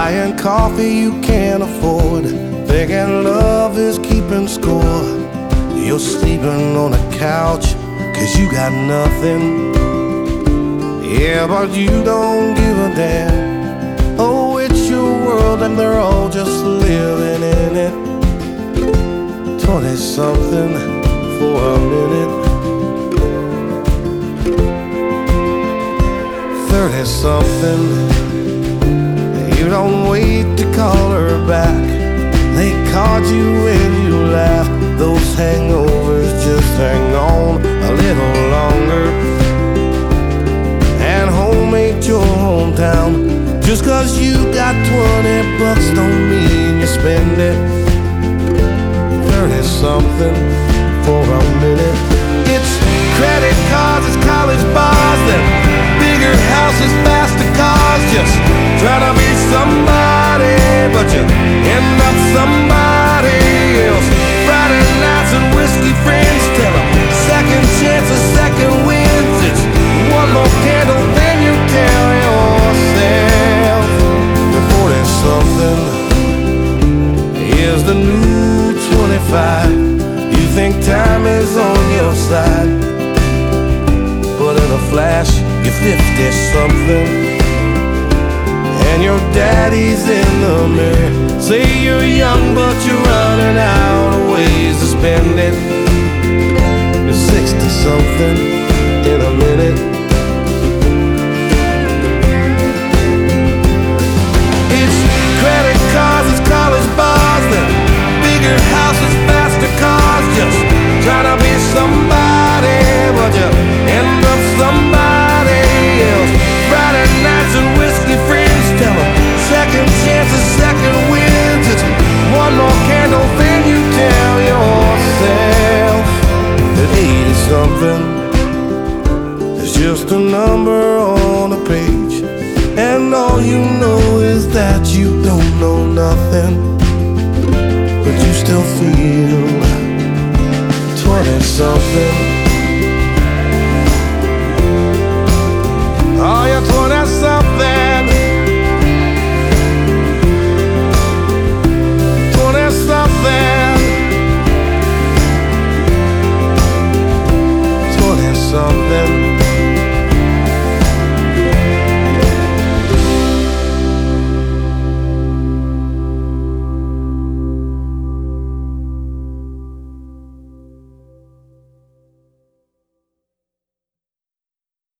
buying coffee you can't afford, thinking love is keeping score. You're sleeping on a couch 'cause you got nothing. Yeah, but you don't give a damn. Oh, it's your world and they're all just living in it. 20-something for a minute, 30-something. You don't wait to call her back. They caught you when you laughed. Those hangovers just hang on a little longer. And home ain't your hometown. Just 'cause you got $20 don't mean you spend it. 30-something for a minute. It's credit cards, it's college bars, then bigger houses, faster cars. Just trying to be somebody, but you end up somebody else. Friday nights and whiskey friends tell them second chances, second wins. It's one more candle than you tell yourself. The 40-something is the new 25. You think time is on your side, but in a flash you're 50-something. And your daddy's in the mirror. Say you're young but you're running out of ways to spend it. You're 60-something in a minute. It's credit cards, it's college bars, then bigger houses, faster cars. Just trying to be somebody, but you end up somebody else. Friday nights and whiskey friends tell them second chances, second wins. It's one more candle than you tell yourself. That 80-something is just a number on a page, and all you know is that you don't know nothing, but you still feel 20-something.